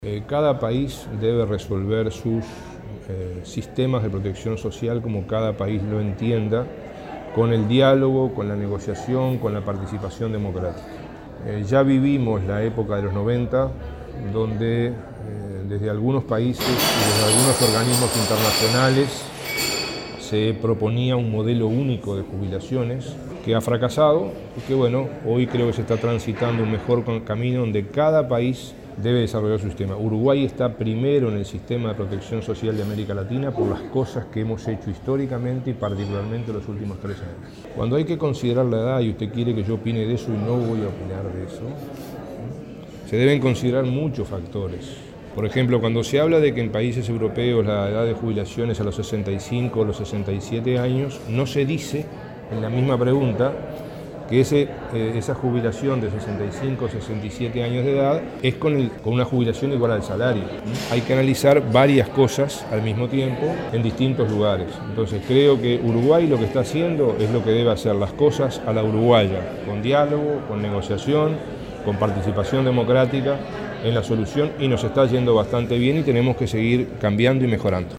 Cada país debe resolver sus sistemas de protección social como cada país lo entienda, con el diálogo, con la negociación, con la participación democrática. Ya vivimos la época de los 90, donde desde algunos países y desde algunos organismos internacionales se proponía un modelo único de jubilaciones que ha fracasado y que hoy creo que se está transitando un mejor camino donde cada país debe desarrollar su sistema. Uruguay está primero en el sistema de protección social de América Latina por las cosas que hemos hecho históricamente y particularmente en los últimos 3 años. Cuando hay que considerar la edad, y usted quiere que yo opine de eso y no voy a opinar de eso, se deben considerar muchos factores. Por ejemplo, cuando se habla de que en países europeos la edad de jubilación es a los 65 o los 67 años, no se dice en la misma pregunta que esa jubilación de 65 o 67 años de edad es con una jubilación igual al salario. Hay que analizar varias cosas al mismo tiempo en distintos lugares. Entonces creo que Uruguay lo que está haciendo es lo que debe hacer, las cosas a la uruguaya, con diálogo, con negociación, con participación democrática en la solución, y nos está yendo bastante bien y tenemos que seguir cambiando y mejorando.